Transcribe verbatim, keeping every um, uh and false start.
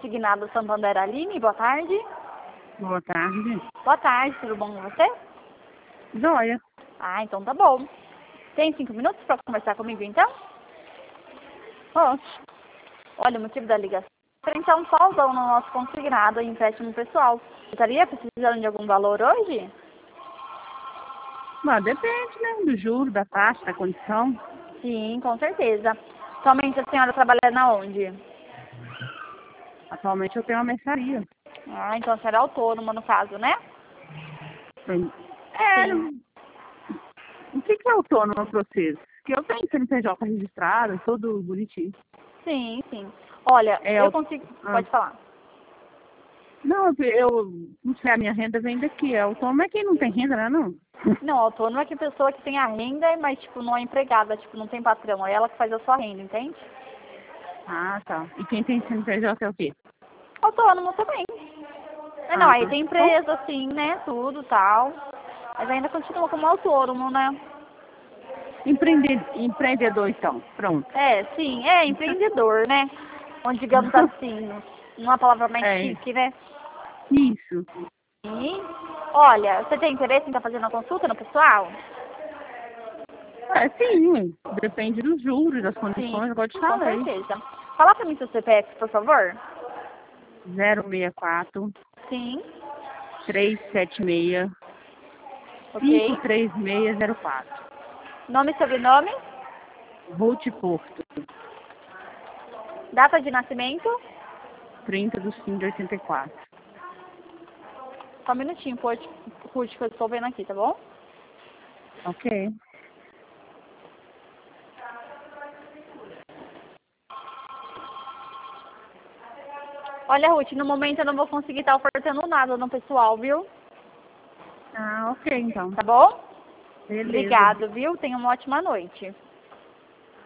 consignado Santander Aline, boa tarde. Boa tarde. Boa tarde, tudo bom com você? Joia. Ah, então tá bom. Tem cinco minutos para conversar comigo, então? Posso. Olha, o motivo da ligação é frente a um saldo no nosso consignado em empréstimo pessoal. Você estaria precisando de algum valor hoje? Mas depende, né? Do juro, da taxa, da condição. Sim, com certeza. Somente a senhora trabalha na onde? Atualmente eu tenho uma mercearia. Ah, então a senhora é autônoma no caso, né? É, Sim. o que, que é autônomo para vocês? Porque eu tenho C N P J registrado, tudo bonitinho. Sim, sim. Olha, É, eu eu- consigo... ah. Pode falar. Não, eu não sei, a minha renda vem daqui. É autônomo é quem não tem renda, né? Não. Não, autônomo é que a pessoa que tem a renda, mas tipo, não é empregada, tipo, não tem patrão. É ela que faz a sua renda, entende? Ah, tá. E quem tem C N P J é o quê? Autônomo também. É, não, Ah, aí tem bom. empresa, assim, né, tudo, tal. Mas ainda continua como autônomo, né? Empreende- empreendedor, então. Pronto. É, sim, é empreendedor, né? Onde, digamos assim, uma palavra mais É, chique, né? isso. E, olha, você tem interesse em estar fazendo a consulta no pessoal? É, sim. Depende dos juros, das Sim, condições, igual eu te com falei. certeza. Fala pra mim seu C P F, por favor. zero seis quatro, Sim, três sete seis, cinco ok. três seis zero quatro. Nome e sobrenome? Ruth Porto, Data de nascimento? trinta do cinco de oitenta e quatro. Só um minutinho, pode, Ruth, que eu estou vendo aqui, tá bom? Ok. Olha, Ruth, no momento eu não vou conseguir estar ofertando nada no pessoal, viu? Ah, ok, então. Tá bom? Beleza. Obrigado, viu? Tenha uma ótima noite.